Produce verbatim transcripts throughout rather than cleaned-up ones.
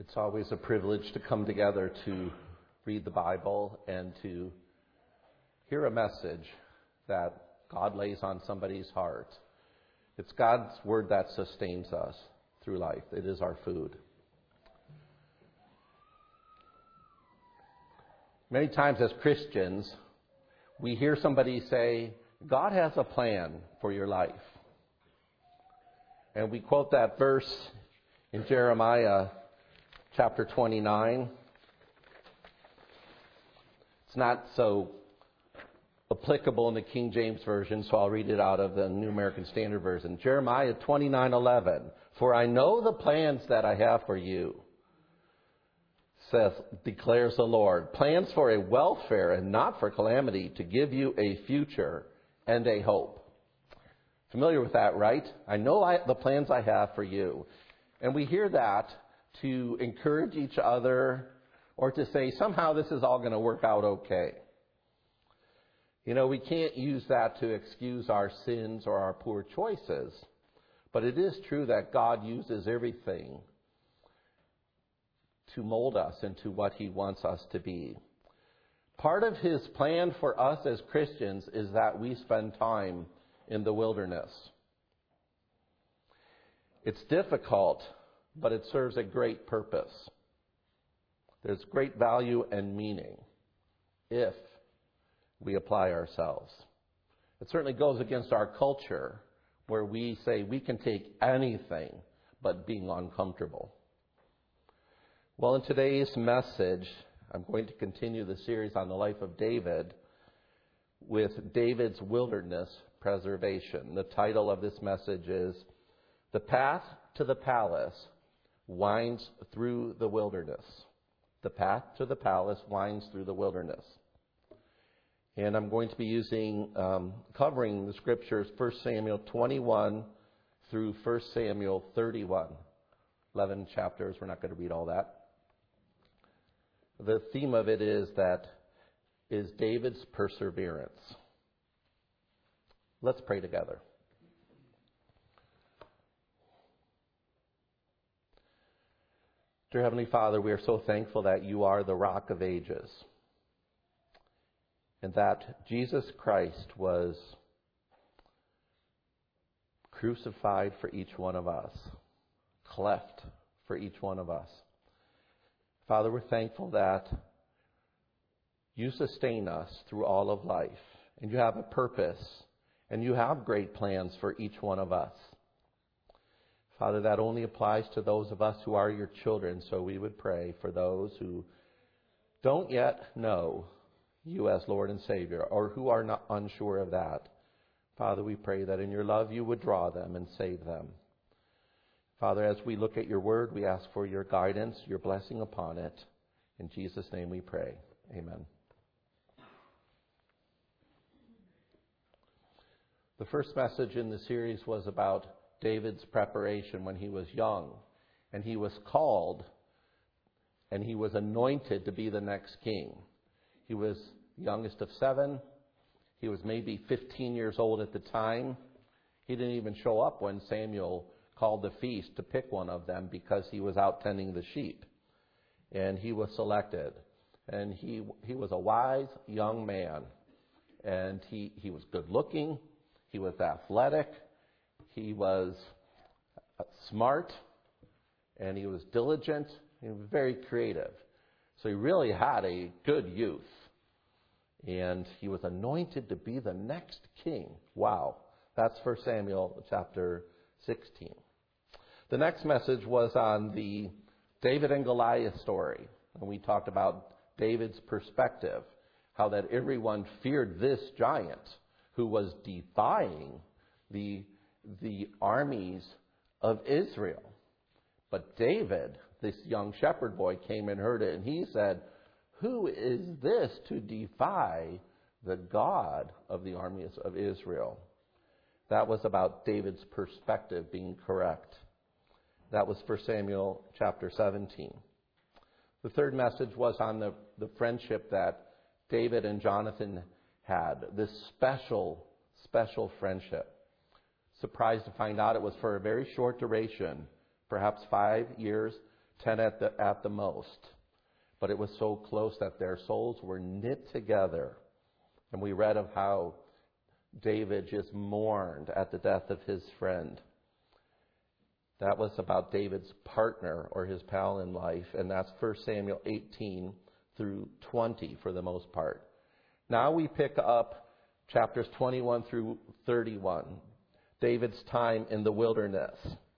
It's always a privilege to come together to read the Bible and to hear a message that God lays on somebody's heart. It's God's word that sustains us through life. It is our food. Many times as Christians, we hear somebody say, God has a plan for your life. And we quote that verse in Jeremiah chapter twenty-nine. It's not so applicable in the King James Version, so I'll read it out of the New American Standard Version. Jeremiah twenty-nine eleven. For I know the plans that I have for you, says, declares the Lord. Plans for a welfare and not for calamity, to give you a future and a hope. Familiar with that, right? I know I, the plans I have for you. And we hear that to encourage each other or to say somehow this is all going to work out okay. You know, we can't use that to excuse our sins or our poor choices. But it is true that God uses everything to mold us into what He wants us to be. Part of His plan for us as Christians is that we spend time in the wilderness. It's difficult, but it serves a great purpose. There's great value and meaning if we apply ourselves. It certainly goes against our culture where we say we can take anything but being uncomfortable. Well, in today's message, I'm going to continue the series on the life of David with David's wilderness preservation. The title of this message is The Path to the Palace Winds Through the Wilderness. The path to the palace winds through the wilderness. And I'm going to be using, um, covering the scriptures, First Samuel twenty-one through First Samuel thirty-one. eleven chapters, we're not going to read all that. The theme of it is that is David's perseverance. Let's pray together. Dear Heavenly Father, we are so thankful that you are the Rock of Ages and that Jesus Christ was crucified for each one of us, cleft for each one of us. Father, we're thankful that you sustain us through all of life, and you have a purpose, and you have great plans for each one of us. Father, that only applies to those of us who are your children, so we would pray for those who don't yet know you as Lord and Savior, or who are not unsure of that. Father, we pray that in your love you would draw them and save them. Father, as we look at your word, we ask for your guidance, your blessing upon it. In Jesus' name we pray. Amen. The first message in the series was about David's preparation when he was young. And he was called and he was anointed to be the next king. He was the youngest of seven. He was maybe fifteen years old at the time. He didn't even show up when Samuel called the feast to pick one of them because he was out tending the sheep. And he was selected. And he he was a wise young man. And he, he was good looking. He was athletic. He was smart. And he was diligent. He was very creative. So he really had a good youth. And he was anointed to be the next king. Wow. That's First Samuel chapter sixteen. The next message was on the David and Goliath story. And we talked about David's perspective, how that everyone feared this giant who was defying the, the armies of Israel. But David, this young shepherd boy, came and heard it, and he said, "Who is this to defy the God of the armies of Israel?" That was about David's perspective being correct. That was First Samuel chapter seventeen. The third message was on the, the friendship that David and Jonathan had, this special, special friendship. Surprised to find out it was for a very short duration, perhaps five years, ten at the, at the most. But it was so close that their souls were knit together. And we read of how David just mourned at the death of his friend. That was about David's partner or his pal in life, and that's First Samuel eighteen through twenty for the most part. Now we pick up chapters twenty-one through thirty-one, David's time in the wilderness.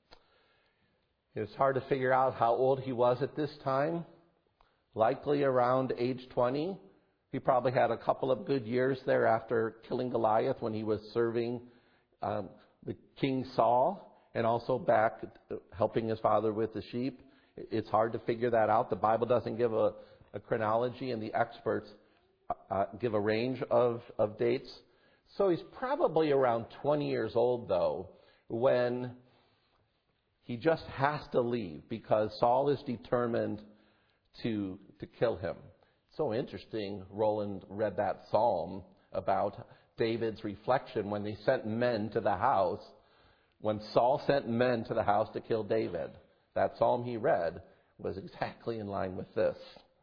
It's hard to figure out how old he was at this time. Likely around age twenty. He probably had a couple of good years there after killing Goliath when he was serving um, the King Saul, and also back helping his father with the sheep. It's hard to figure that out. The Bible doesn't give a, a chronology, and the experts uh, give a range of, of dates. So he's probably around twenty years old, though, when he just has to leave because Saul is determined to, to kill him. So interesting, Roland read that psalm about David's reflection when they sent men to the house. When Saul sent men to the house to kill David, that psalm he read was exactly in line with this.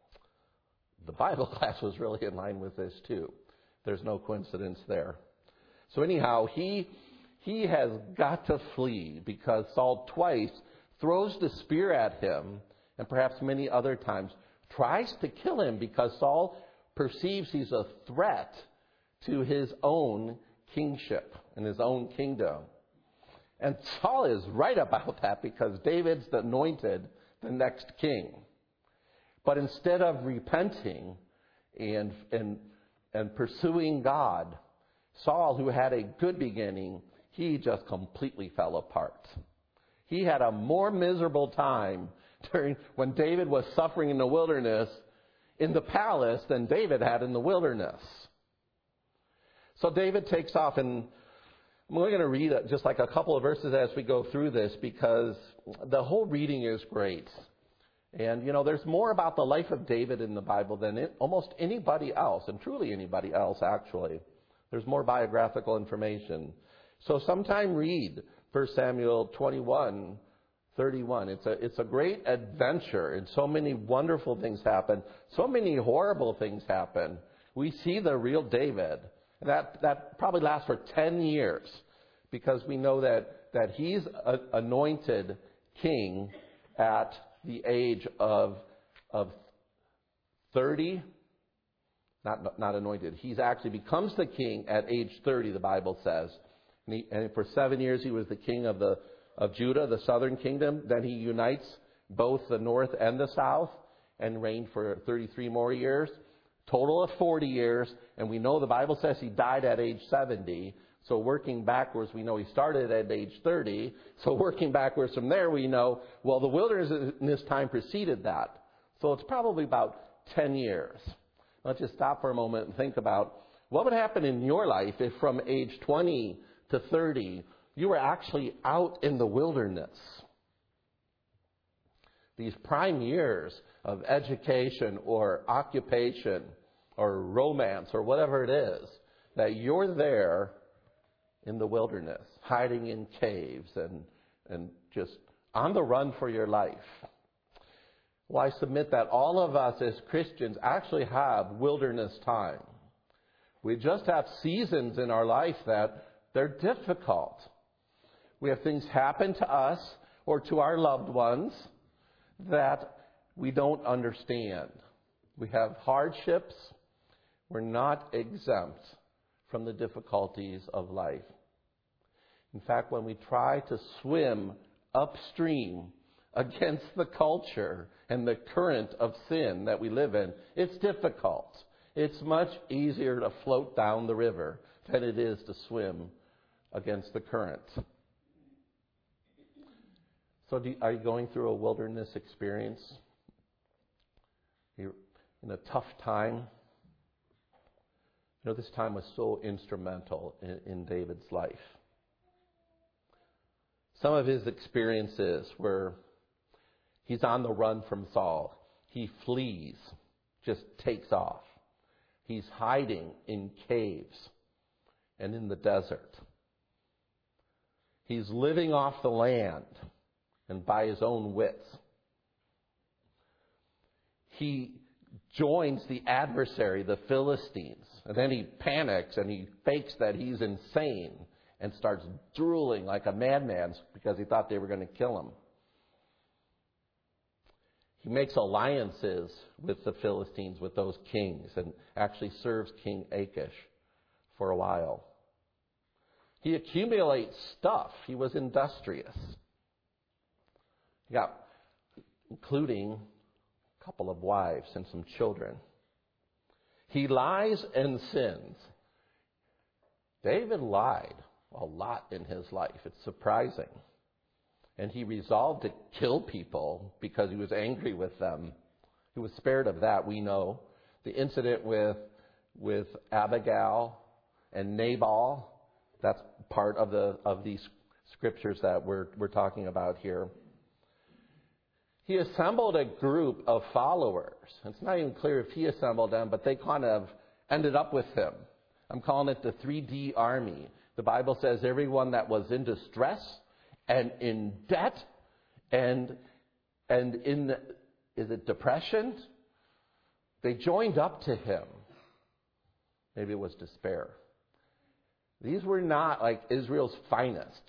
The Bible class was really in line with this too. There's no coincidence there. So anyhow, he he has got to flee because Saul twice throws the spear at him, and perhaps many other times tries to kill him because Saul perceives he's a threat to his own kingship and his own kingdom. And Saul is right about that because David's anointed the next king. But instead of repenting and, and, and pursuing God, Saul, who had a good beginning, he just completely fell apart. He had a more miserable time during when David was suffering in the wilderness in the palace than David had in the wilderness. So David takes off, and we're going to read just like a couple of verses as we go through this because the whole reading is great. And, you know, there's more about the life of David in the Bible than it, almost anybody else, and truly anybody else, actually. There's more biographical information. So sometime read First Samuel twenty-one, thirty-one. It's a, it's a great adventure, and so many wonderful things happen. So many horrible things happen. We see the real David. That that probably lasts for ten years because we know that, that he's a, anointed king at the age of, of thirty. Not, not anointed. He's actually becomes the king at age thirty, the Bible says. And, he, and for seven years he was the king of the of Judah, the southern kingdom. Then he unites both the north and the south and reigned for thirty-three more years. Total of forty years, and we know the Bible says he died at age seventy. So working backwards, we know he started at age thirty. So working backwards from there, we know, well, the wilderness time preceded that. So it's probably about ten years. Let's just stop for a moment and think about what would happen in your life if from age twenty to thirty, you were actually out in the wilderness. These prime years of education or occupation or romance or whatever it is, that you're there in the wilderness, hiding in caves and, and just on the run for your life. Well, I submit that all of us as Christians actually have wilderness time. We just have seasons in our life that they're difficult. We have things happen to us or to our loved ones that we don't understand. We have hardships. We're not exempt from the difficulties of life. In fact, when we try to swim upstream against the culture and the current of sin that we live in, it's difficult. It's much easier to float down the river than it is to swim against the current. So do, are you going through a wilderness experience? You're in a tough time. You know, this time was so instrumental in, in David's life. Some of his experiences were he's on the run from Saul. He flees, just takes off. He's hiding in caves and in the desert. He's living off the land and by his own wits. he joins the adversary, the Philistines. And then he panics and he fakes that he's insane and starts drooling like a madman because he thought they were going to kill him. He makes alliances with the Philistines, with those kings, and actually serves King Achish for a while. He accumulates stuff. He was industrious. He got, including a couple of wives and some children. He lies and sins. David lied a lot in his life. It's surprising. And he resolved to kill people because he was angry with them. He was spared of that, we know. The incident with, with Abigail and Nabal, that's part of the of these scriptures that we're we're talking about here. He assembled a group of followers. It's not even clear if he assembled them, but they kind of ended up with him. I'm calling it the three D army. The Bible says everyone that was in distress and in debt and and in, is it depression? They joined up to him. Maybe it was despair. These were not like Israel's finest.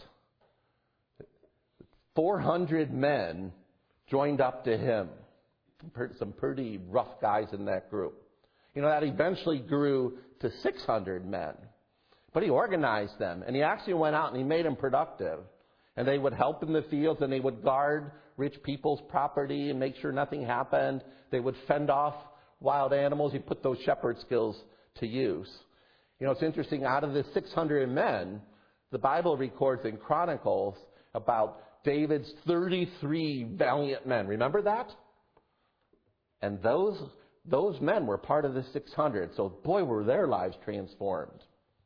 four hundred men joined up to him. Some pretty rough guys in that group. You know, that eventually grew to six hundred men. But he organized them, and he actually went out and he made them productive. And they would help in the fields, and they would guard rich people's property and make sure nothing happened. They would fend off wild animals. He put those shepherd skills to use. You know, it's interesting, out of the six hundred men, the Bible records in Chronicles about David's thirty-three valiant men. Remember that? And those, those men were part of the six hundred. So, boy, were their lives transformed.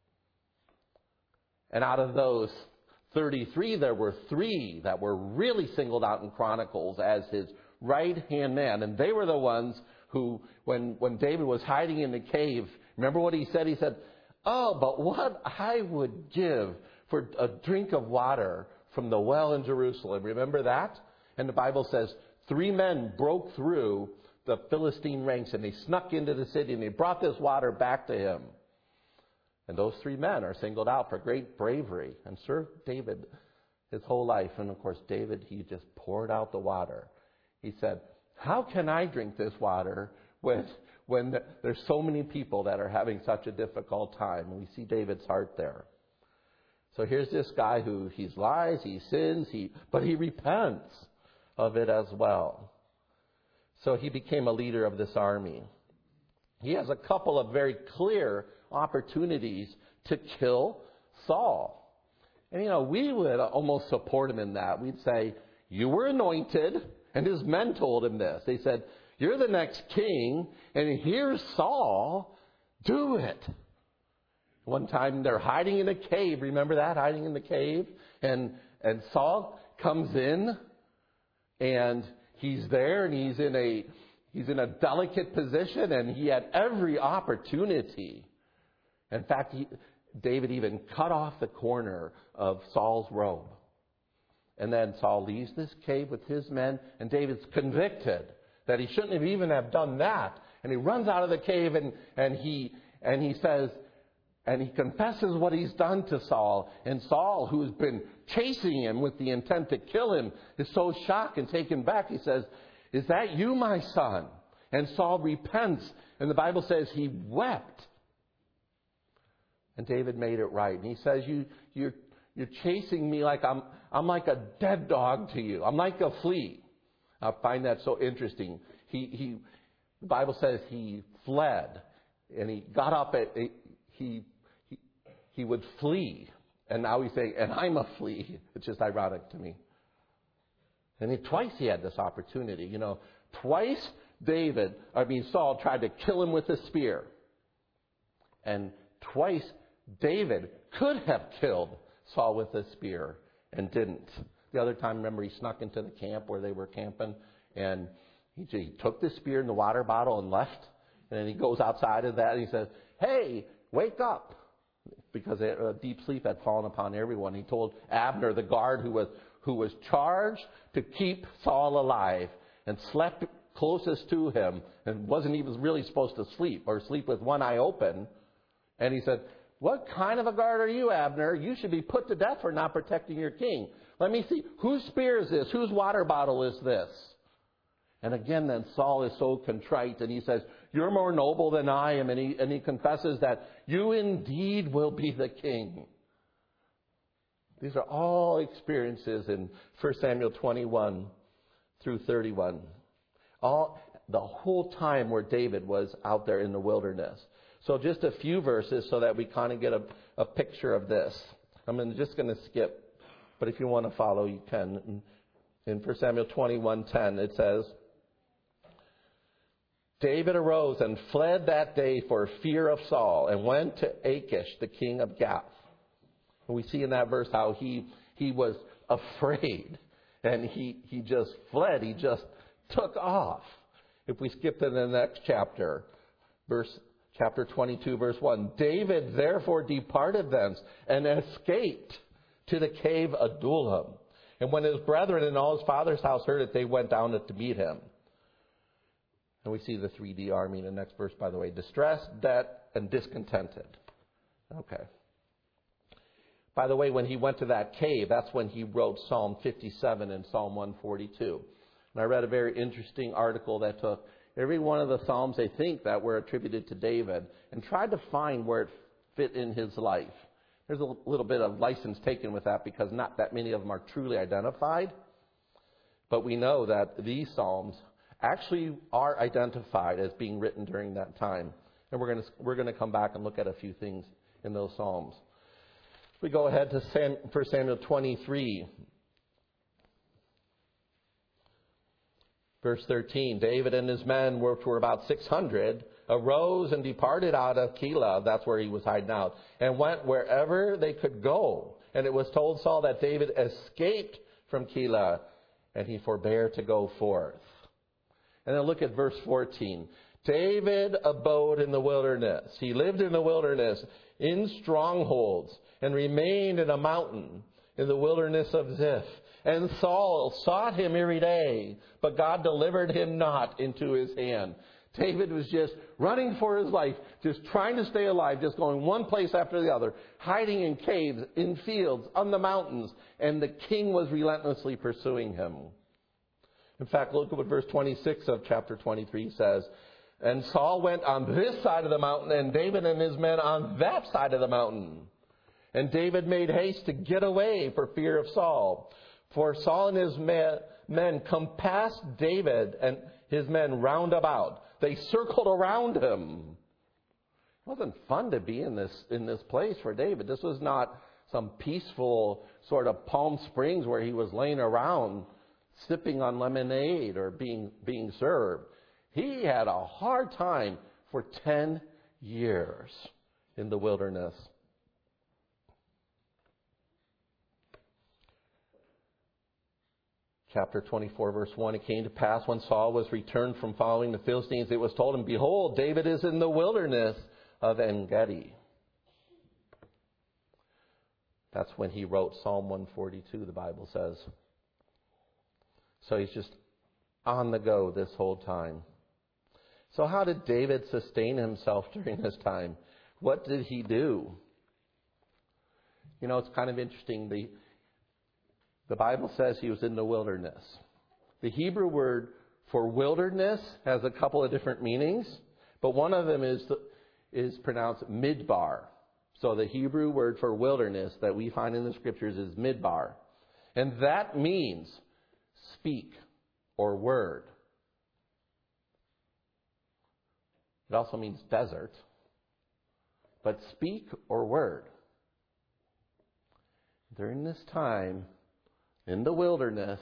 And out of those thirty-three, there were three that were really singled out in Chronicles as his right-hand man. And they were the ones who, when, when David was hiding in the cave, remember what he said? He said, "Oh, but what I would give for a drink of water from the well in Jerusalem." Remember that? And the Bible says three men broke through the Philistine ranks and they snuck into the city and they brought this water back to him. And those three men are singled out for great bravery and served David his whole life. And of course, David, he just poured out the water. He said, "How can I drink this water when, when there's so many people that are having such a difficult time?" And we see David's heart there. So here's this guy who he lies, he sins, he but he repents of it as well. So he became a leader of this army. He has a couple of very clear opportunities to kill Saul. And, you know, we would almost support him in that. We'd say, "You were anointed," and his men told him this. They said, "You're the next king, and here's Saul. Do it." One time they're hiding in a cave. Remember that? Hiding in the cave. And, and Saul comes in, and he's there, and he's in a He's in a delicate position, and he had every opportunity. In fact, he, David even cut off the corner of Saul's robe. And then Saul leaves this cave with his men, and David's convicted that he shouldn't have even have done that. And he runs out of the cave, and, and he and he says, and he confesses what he's done to Saul. And Saul, who's been chasing him with the intent to kill him, is so shocked and taken back. He says, "Is that you, my son?" And Saul repents, and the Bible says he wept. And David made it right. And he says, you, you're, you're chasing me like I'm, I'm like a dead dog to you. I'm like a flea. I find that so interesting. He, he, the Bible says he fled, and he got up at, he, he, he would flee. And now he's saying, "And I'm a flea." It's just ironic to me. And he, twice he had this opportunity. You know, twice David, I mean Saul, tried to kill him with a spear. And twice David could have killed Saul with a spear and didn't. The other time, remember, he snuck into the camp where they were camping, and he, he took the spear and the water bottle and left. And then he goes outside of that and he says, "Hey, wake up." Because a deep sleep had fallen upon everyone. He told Abner, the guard who was who was charged to keep Saul alive, and slept closest to him and wasn't even really supposed to sleep or sleep with one eye open. And he said, "What kind of a guard are you, Abner? You should be put to death for not protecting your king. Let me see. Whose spear is this? Whose water bottle is this?" And again, then Saul is so contrite, and he says, "You're more noble than I am." And he, and he confesses that you indeed will be the king. These are all experiences in First Samuel twenty-one through thirty-one. All, the whole time where David was out there in the wilderness. So just a few verses so that we kind of get a, a picture of this. I'm just going to skip, but if you want to follow, you can. In First Samuel twenty-one ten, it says, "David arose and fled that day for fear of Saul and went to Achish, the king of Gath." And we see in that verse how he he was afraid and he, he just fled. He just took off. If we skip to the next chapter, verse chapter twenty-two, verse one. "David therefore departed thence and escaped to the cave Adullam. And when his brethren and all his father's house heard it, they went down to meet him." And we see the three D army in the next verse, by the way. Distressed, debt, and discontented. Okay. By the way, when he went to that cave, that's when he wrote Psalm fifty-seven and Psalm one forty-two. And I read a very interesting article that took every one of the Psalms, they think, that were attributed to David and tried to find where it fit in his life. There's a little bit of license taken with that because not that many of them are truly identified. But we know that these Psalms actually are identified as being written during that time. And we're going to, we're going to come back and look at a few things in those Psalms. We go ahead to Sam, First Samuel twenty-three. Verse thirteen, "David and his men, which were about six hundred, arose and departed out of Keilah," that's where he was hiding out, "and went wherever they could go. And it was told Saul that David escaped from Keilah, and he forbore to go forth." And then look at verse fourteen. "David abode in the wilderness. He lived in the wilderness in strongholds and remained in a mountain in the wilderness of Ziph. And Saul sought him every day, but God delivered him not into his hand." David was just running for his life, just trying to stay alive, just going one place after the other, hiding in caves, in fields, on the mountains, and the king was relentlessly pursuing him. In fact, look at what verse twenty-six of chapter twenty-three says. "And Saul went on this side of the mountain, and David and his men on that side of the mountain. And David made haste to get away for fear of Saul. For Saul and his men compassed David and his men round about." They circled around him. It wasn't fun to be in this in this place for David. This was not some peaceful sort of Palm Springs where he was laying around sipping on lemonade or being being served. He had a hard time for ten years in the wilderness. Chapter twenty-four, verse one, "It came to pass when Saul was returned from following the Philistines, it was told him, Behold, David is in the wilderness of En-Gedi." That's when he wrote Psalm one forty-two, the Bible says. So he's just on the go this whole time. So how did David sustain himself during this time? What did he do? You know, it's kind of interesting. The The Bible says he was in the wilderness. The Hebrew word for wilderness has a couple of different meanings, but one of them is is pronounced midbar. So the Hebrew word for wilderness that we find in the scriptures is midbar. And that means speak or word. It also means desert, but speak or word. During this time, in the wilderness,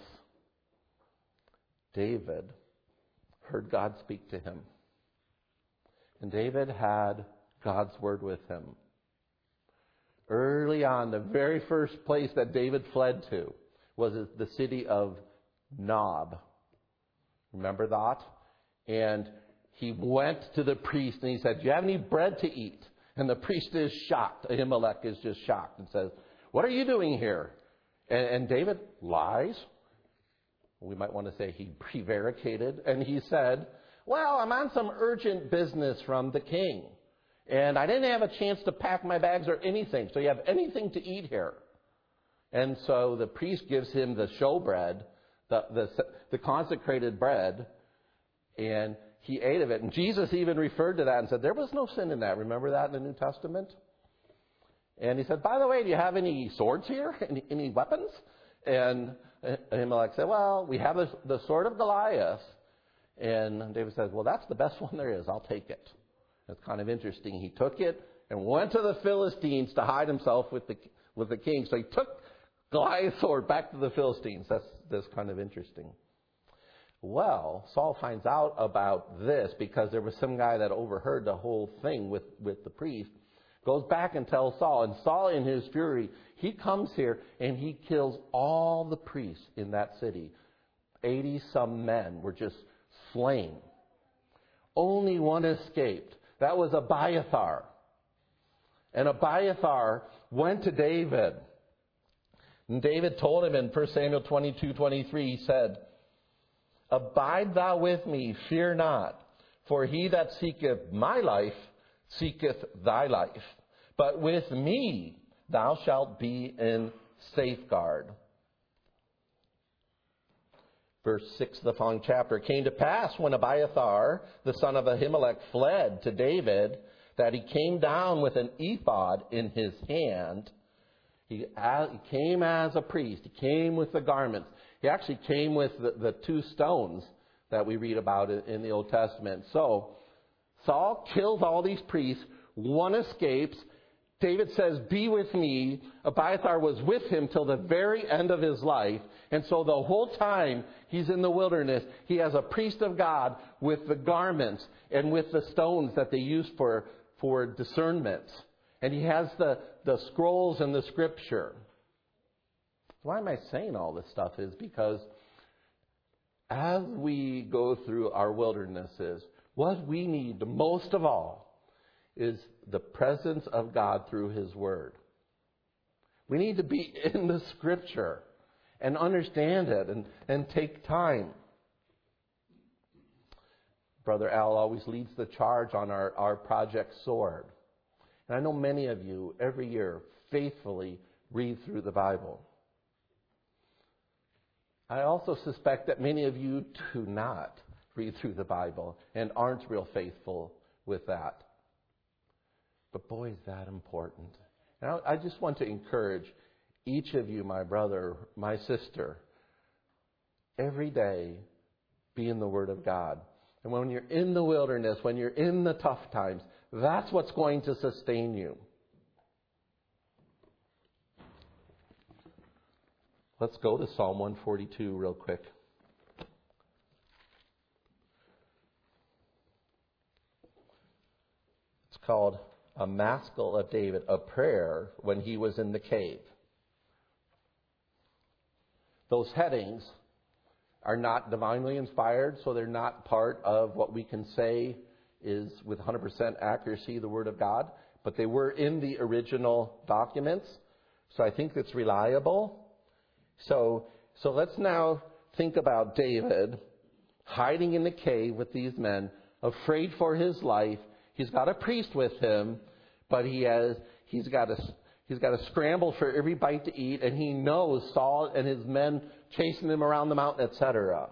David heard God speak to him. And David had God's word with him. Early on, the very first place that David fled to was the city of Nob. Remember that? And he went to the priest and he said, "Do you have any bread to eat?" And the priest is shocked. Ahimelech is just shocked and says, "What are you doing here?" And, and David lies. we might want to say he prevaricated, and he said, well, I'm on some urgent business from the king, and I didn't have a chance to pack my bags or anything, so you have anything to eat here? And so the priest gives him the showbread, the, the, the consecrated bread, and he ate of it. And Jesus even referred to that and said, there was no sin in that. Remember that in the New Testament? And he said, by the way, do you have any swords here? Any, any weapons? And Ahimelech said, well, we have the, the sword of Goliath. And David says, well, that's the best one there is. I'll take it. It's kind of interesting. He took it and went to the Philistines to hide himself with the with the king. So he took Goliath's sword back to the Philistines. That's, that's kind of interesting. Well, Saul finds out about this because there was some guy that overheard the whole thing with, with the priest. Goes back and tells Saul. And Saul, in his fury, he comes here and he kills all the priests in that city. eighty-some men were just slain. Only one escaped. That was Abiathar. And Abiathar went to David. And David told him in First Samuel twenty-two twenty-three, he said, abide thou with me, fear not, for he that seeketh my life seeketh thy life. But with me thou shalt be in safeguard. Verse six of the following chapter. It came to pass when Abiathar, the son of Ahimelech, fled to David, that he came down with an ephod in his hand. He, as, he came as a priest. He came with the garments. He actually came with the, the two stones that we read about in the Old Testament. So Saul kills all these priests. One escapes. David says, be with me. Abiathar was with him till the very end of his life. And so the whole time he's in the wilderness, he has a priest of God with the garments and with the stones that they use for, for discernment. And he has the, the scrolls and the scripture. Why am I saying all this stuff is because as we go through our wildernesses, what we need most of all is the presence of God through His Word. We need to be in the Scripture and understand it and, and take time. Brother Al always leads the charge on our, our Project Sword. And I know many of you every year faithfully read through the Bible. I also suspect that many of you do not read through the Bible and aren't real faithful with that. But boy, is that important. And I, I just want to encourage each of you, my brother, my sister, every day be in the Word of God. And when you're in the wilderness, when you're in the tough times, that's what's going to sustain you. Let's go to Psalm one forty-two real quick. It's called A Maskil of David, a prayer when he was in the cave. Those headings are not divinely inspired, so they're not part of what we can say is with one hundred percent accuracy the Word of God, but they were in the original documents, so I think it's reliable. So, so let's now think about David hiding in the cave with these men, afraid for his life. He's got a priest with him, but he has he's got to he's got to scramble for every bite to eat, and he knows Saul and his men chasing him around the mountain, et cetera.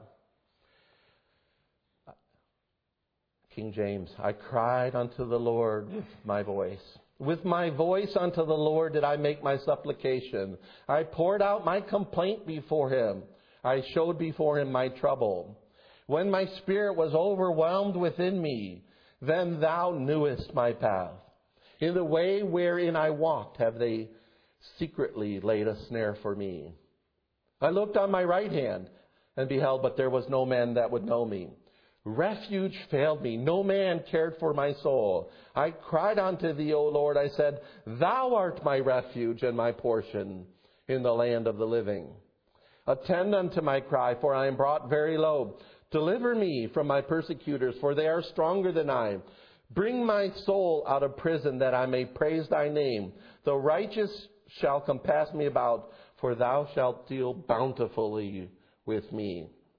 King James, I cried unto the Lord with my voice. With my voice unto the Lord did I make my supplication. I poured out my complaint before him. I showed before him my trouble. When my spirit was overwhelmed within me, then thou knewest my path. In the way wherein I walked have they secretly laid a snare for me. I looked on my right hand and beheld, but there was no man that would know me. Refuge failed me. No man cared for my soul. I cried unto thee, O Lord. I said, thou art my refuge and my portion in the land of the living. Attend unto my cry, for I am brought very low. Deliver me from my persecutors, for they are stronger than I. Bring my soul out of prison, that I may praise thy name. The righteous shall compass me about, for thou shalt deal bountifully with me.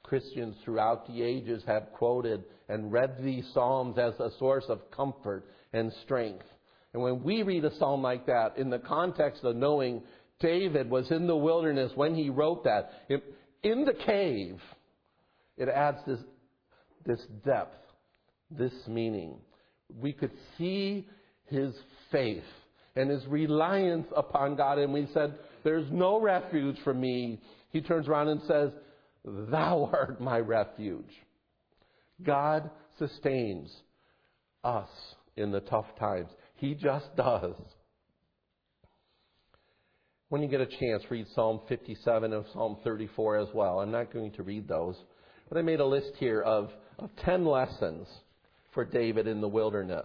Christians throughout the ages have quoted and read these Psalms as a source of comfort and strength. And when we read a psalm like that, in the context of knowing David was in the wilderness when he wrote that, in the cave, it adds this, this depth, this meaning. We could see his faith and his reliance upon God. And we said, there's no refuge for me. He turns around and says, thou art my refuge. God sustains us in the tough times. He just does. When you get a chance, read Psalm fifty-seven and Psalm thirty-four as well. I'm not going to read those. But I made a list here of, of ten lessons for David in the wilderness.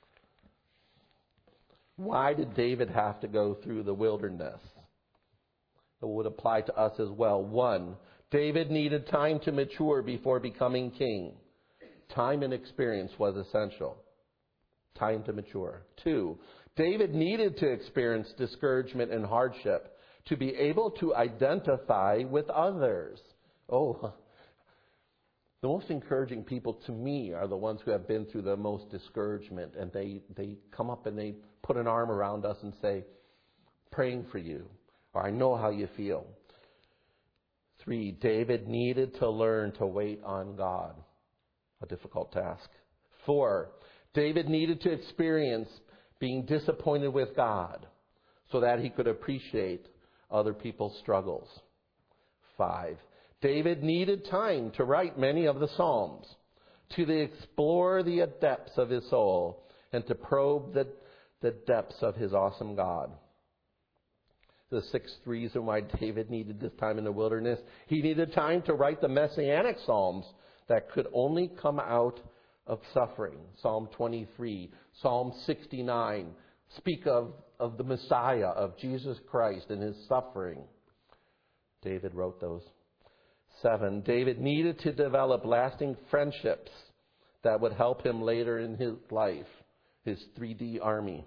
Why did David have to go through the wilderness? It would apply to us as well. One, David needed time to mature before becoming king. Time and experience was essential. Time to mature. Two, David needed to experience discouragement and hardship to be able to identify with others. Oh, the most encouraging people to me are the ones who have been through the most discouragement, and they, they come up and they put an arm around us and say, praying for you, or I know how you feel. Three, David needed to learn to wait on God. A difficult task. Four, David needed to experience being disappointed with God so that he could appreciate other people's struggles. Five, David needed time to write many of the Psalms, to explore the depths of his soul, and to probe the, the depths of his awesome God. The sixth reason why David needed this time in the wilderness, he needed time to write the messianic Psalms that could only come out of suffering. Psalm twenty-three, Psalm sixty-nine speak of, of the Messiah, of Jesus Christ and his suffering. David wrote those. Seven, David needed to develop lasting friendships that would help him later in his life, his three D army.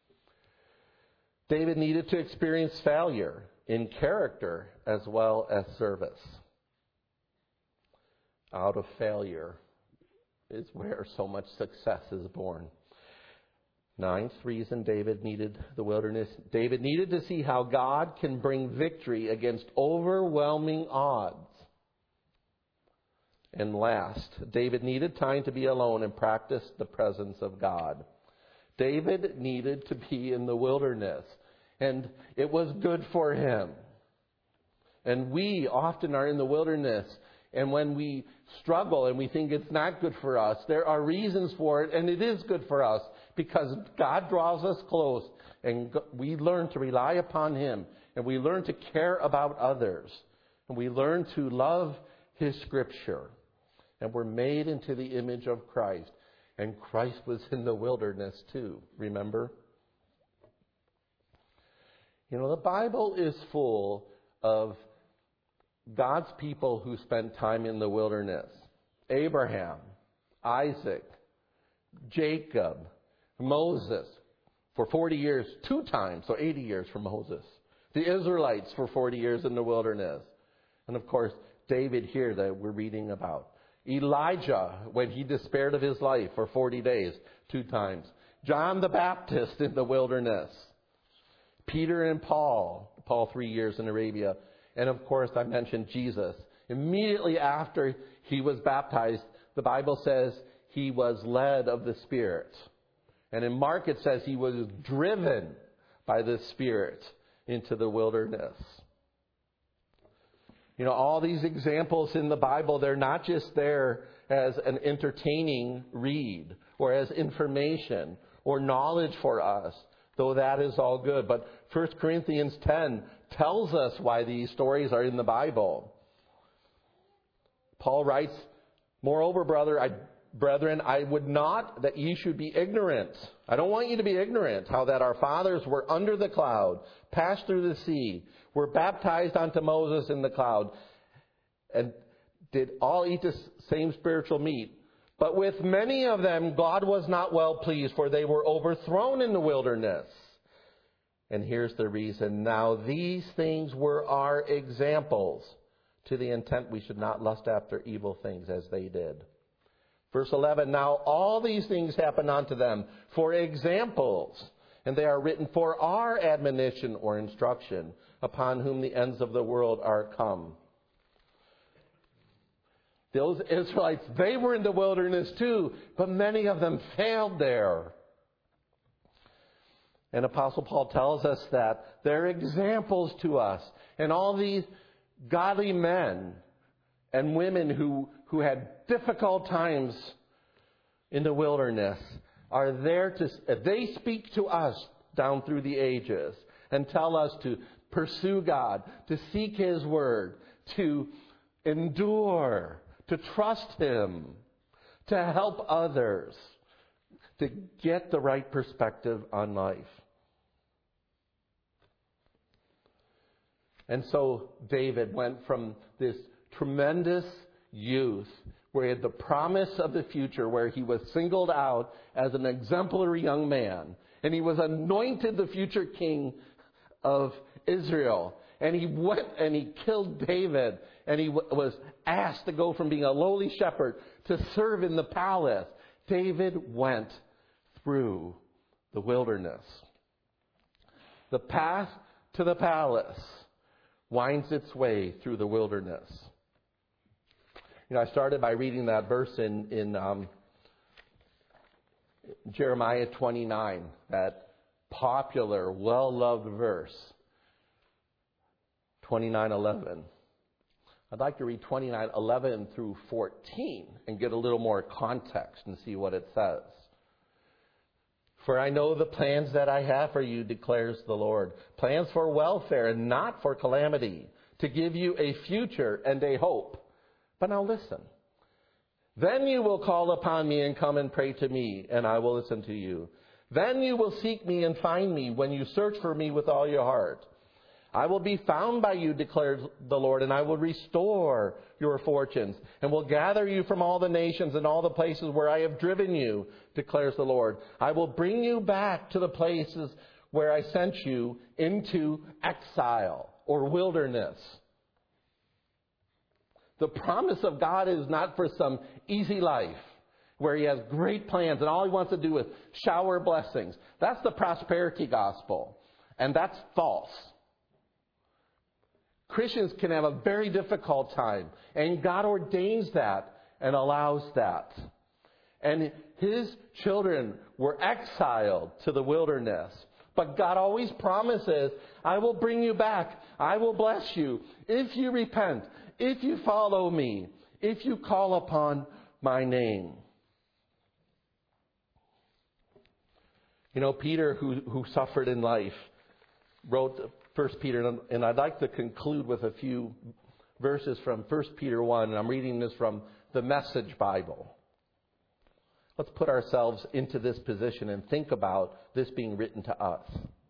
David needed to experience failure in character as well as service. Out of failure is where so much success is born. Ninth reason David needed the wilderness. David needed to see how God can bring victory against overwhelming odds. And last, David needed time to be alone and practice the presence of God. David needed to be in the wilderness, and it was good for him. And we often are in the wilderness, and when we struggle and we think it's not good for us, there are reasons for it, and it is good for us because God draws us close, and we learn to rely upon him, and we learn to care about others, and we learn to love his Scripture. And we're made into the image of Christ. And Christ was in the wilderness too, remember? You know, the Bible is full of God's people who spent time in the wilderness. Abraham, Isaac, Jacob, Moses for forty years, two times, so eighty years for Moses. The Israelites for forty years in the wilderness. And of course, David here that we're reading about. Elijah, when he despaired of his life for forty days, two times. John the Baptist in the wilderness. Peter and Paul, Paul three years in Arabia. And of course, I mentioned Jesus. Immediately after he was baptized, the Bible says he was led of the Spirit. And in Mark it says he was driven by the Spirit into the wilderness. You know, all these examples in the Bible, they're not just there as an entertaining read or as information or knowledge for us, though that is all good. But First Corinthians ten tells us why these stories are in the Bible. Paul writes, moreover, brother, I, brethren, I would not that ye should be ignorant. I don't want you to be ignorant how that our fathers were under the cloud, passed through the sea, were baptized unto Moses in the cloud, and did all eat the same spiritual meat. But with many of them God was not well pleased, for they were overthrown in the wilderness. And here's the reason. Now these things were our examples, to the intent we should not lust after evil things as they did. Verse eleven, now all these things happen unto them for examples, and they are written for our admonition or instruction, upon whom the ends of the world are come. Those Israelites, they were in the wilderness too, but many of them failed there. And Apostle Paul tells us that they're examples to us. And all these godly men and women who, who had difficult times in the wilderness are there to, they speak to us down through the ages and tell us to pursue God, to seek His Word, to endure, to trust Him, to help others, to get the right perspective on life. And so David went from this tremendous youth where he had the promise of the future, where he was singled out as an exemplary young man, and he was anointed the future king of Israel. And he went and he killed David, and he w- was asked to go from being a lowly shepherd to serve in the palace. David went through the wilderness. The path to the palace winds its way through the wilderness. You know, I started by reading that verse in, in um, Jeremiah twenty-nine, that popular, well-loved verse, twenty-nine eleven. I'd like to read twenty-nine eleven through fourteen and get a little more context and see what it says. For I know the plans that I have for you, declares the Lord. Plans for welfare and not for calamity, to give you a future and a hope. But now listen. Then you will call upon me and come and pray to me, and I will listen to you. Then you will seek me and find me when you search for me with all your heart. I will be found by you, declares the Lord, and I will restore your fortunes, and will gather you from all the nations and all the places where I have driven you, declares the Lord. I will bring you back to the places where I sent you into exile or wilderness. The promise of God is not for some easy life where He has great plans and all He wants to do is shower blessings. That's the prosperity gospel, and that's false. Christians can have a very difficult time, and God ordains that and allows that. And His children were exiled to the wilderness. But God always promises, I will bring you back. I will bless you if you repent, if you follow me, if you call upon my name. You know, Peter, who, who suffered in life, wrote First Peter, and I'd like to conclude with a few verses from First Peter one, and I'm reading this from the Message Bible. Let's put ourselves into this position and think about this being written to us.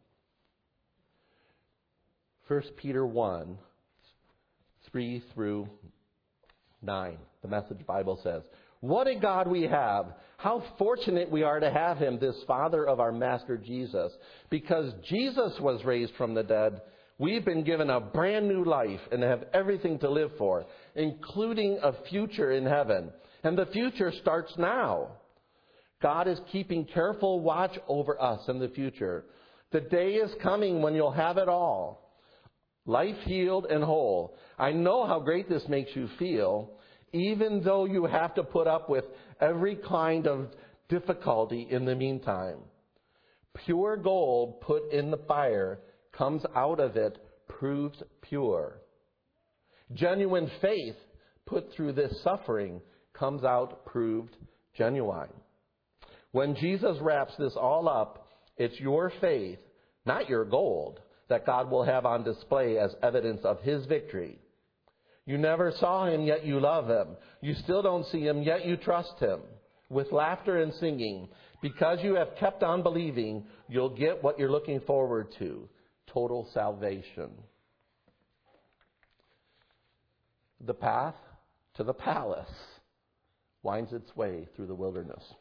First Peter one, three through nine. The Message Bible says, what a God we have! How fortunate we are to have Him, this Father of our Master Jesus. Because Jesus was raised from the dead, we've been given a brand new life and have everything to live for, including a future in heaven. And the future starts now. God is keeping careful watch over us in the future. The day is coming when you'll have it all. Life healed and whole. I know how great this makes you feel, even though you have to put up with every kind of difficulty in the meantime. Pure gold put in the fire comes out of it proved pure. Genuine faith put through this suffering comes out proved genuine. When Jesus wraps this all up, it's your faith, not your gold, that God will have on display as evidence of His victory. You never saw Him, yet you love Him. You still don't see Him, yet you trust Him. With laughter and singing, because you have kept on believing, you'll get what you're looking forward to, total salvation. The path to the palace winds its way through the wilderness.